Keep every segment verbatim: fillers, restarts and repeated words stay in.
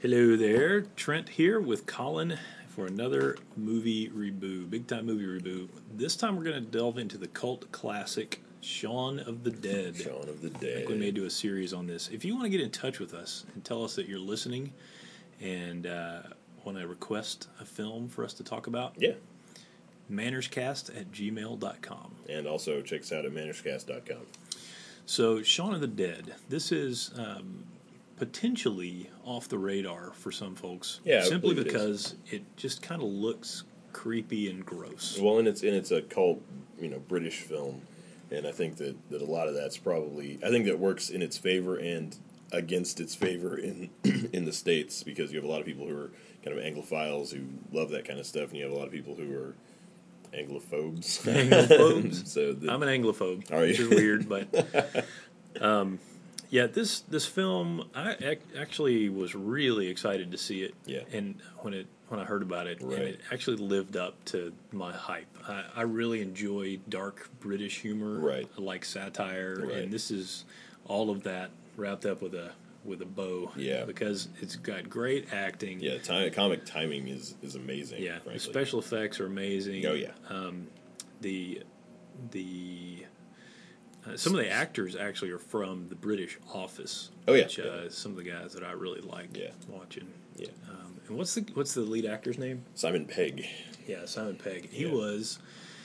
Hello there, Trent here with Colin for another movie reboot, big time movie reboot. This time we're going to delve into the cult classic Shaun of the Dead. Shaun of the Dead. I think we may do a series on this. If you want to get in touch with us and tell us that you're listening and uh, want to request a film for us to talk about, yeah, mannerscast at gmail dot com. And also check us out at mannerscast dot com. So, Shaun of the Dead. This is um, potentially off the radar for some folks. Yeah, simply it because it just kind of looks creepy and gross. Well, and it's and it's a cult, you know, British film, and I think that, that a lot of that's probably I think that works in its favor and against its favor in in the States, because you have a lot of people who are kind of Anglophiles who love that kind of stuff, and you have a lot of people who are Anglophobes. Anglophobes. so the, I'm an Anglophobe, are you? which is weird, but um, yeah, this this film I ac- actually was really excited to see it. Yeah. And when it when I heard about it, Right. and it actually lived up to my hype. I, I really enjoy dark British humor. Right. I like satire, Right. and this is all of that wrapped up with a with a bow. Yeah. Because it's got great acting. yeah, time, comic timing is, is amazing. Yeah, the frankly. special effects are amazing. Oh, yeah. Um, the the uh, some of the actors actually are from the British Office. Oh, yeah. which, uh, some of the guys that I really like Yeah. watching. Yeah. Um, and what's the what's the lead actor's name? Simon Pegg. Yeah, Simon Pegg. He Yeah. was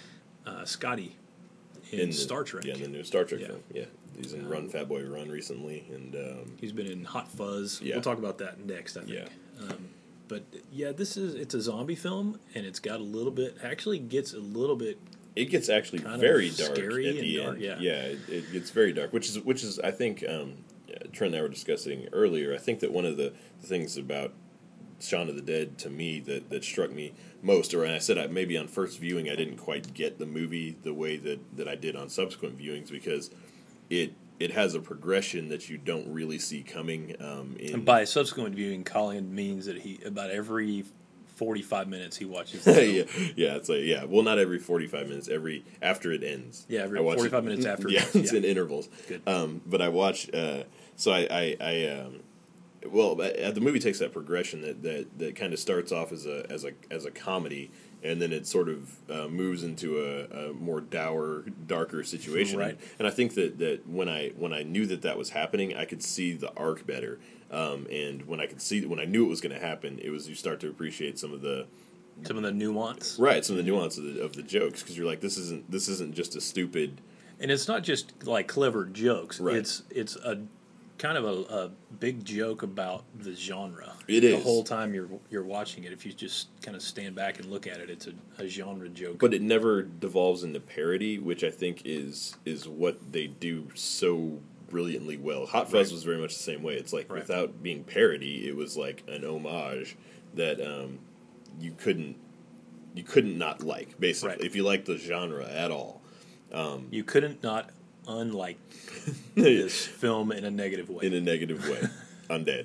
uh, Scotty in, the, Star Trek. Yeah, in the new Star Trek Yeah. film. Yeah, he's in Um, Run Fat Boy Run recently, and um, He's been in Hot Fuzz. Yeah. We'll talk about that next, I think. Yeah. Um, but yeah, this is it's a zombie film, and it's got a little bit. Actually, gets a little bit. it gets actually Kind of very dark scary at the and end. dark, yeah. it, it gets very dark, which is which is I think um, Trent and I were discussing earlier. I think that one of the, the things about Shaun of the Dead to me that, that struck me most, or and I said I, maybe on first viewing I didn't quite get the movie the way that, that I did on subsequent viewings, because it it has a progression that you don't really see coming. Um, in, And by subsequent viewing, Colin means that he about every forty-five minutes he watches the film. yeah, yeah, it's like yeah. Well, not every forty-five minutes. Every after it ends. Yeah, every I watch forty-five it- minutes after it Yeah, ends, it's yeah. in intervals. Good. Um, but I watch. Uh, so I, I, I um, well, uh, the movie takes that progression that, that, that kind of starts off as a as a as a comedy, and then it sort of uh, moves into a, a more dour, darker situation. Right. And I think that, that when I when I knew that that was happening, I could see the arc better. Um, and when I could see when I knew it was going to happen, it was you start to appreciate some of the Some of the nuance, right, some of the nuance of the, of the jokes, because you're like, this isn't this isn't just a stupid. and it's not just like clever jokes. Right. It's it's a kind of a, a big joke about the genre. It the is. whole time you're you're watching it. If you just kind of stand back and look at it, it's a, a genre joke. But it never devolves into parody, which I think is is what they do so brilliantly well. Hot Fuzz Right. was very much the same way. It's like Right. without being parody, it was like an homage that um, you couldn't you couldn't not like. Basically, Right. if you like the genre at all. you couldn't not unlike this film in a negative way. in a negative way. Undead.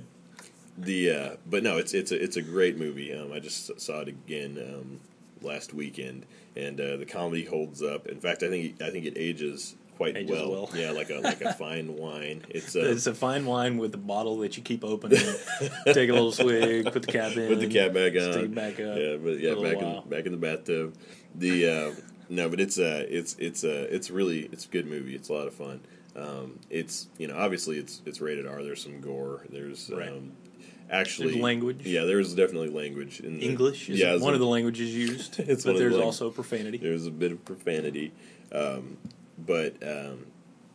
The uh, but no, it's it's a it's a great movie. Um, I just saw it again um, last weekend, and uh, the comedy holds up. In fact, I think I think it ages quite Ages well. well. Yeah, like a like a fine wine. It's uh, It's a fine wine with a bottle that you keep opening. Take a little swig, put the cap in, put the cap back on. stick it back up. Yeah, but yeah, for a little back while. in back in the bathtub. The uh, no, but it's uh, it's it's uh, it's really it's a good movie. It's a lot of fun. Um, it's you know obviously it's it's rated R. There's some gore. There's Right. um, actually There's language. Yeah, there's definitely language in the, English is yeah, it's one a- of the languages used, It's but one of the there's lang- also profanity. There's a bit of profanity, um, but um,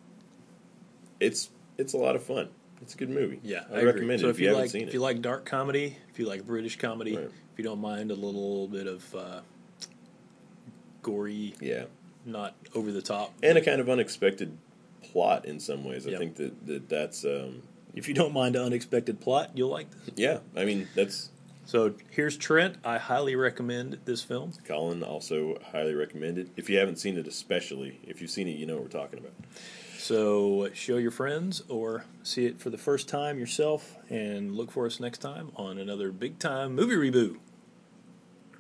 it's it's a lot of fun. It's a good movie. Yeah, I, I, agree. recommend so it if if you, you haven't like, seen if it. you like dark comedy, if you like British comedy, Right. if you don't mind a little bit of uh, gory, Yeah, not over the top, and a kind of unexpected plot in some ways. I Yep. think that, that that's um, if you don't mind an unexpected plot, you'll like this. yeah. I mean that's So here's Trent. I highly recommend this film. Colin also highly recommended. If you haven't seen it, especially if you've seen it, you know what we're talking about. So show your friends or see it for the first time yourself, and look for us next time on another big time movie reboot.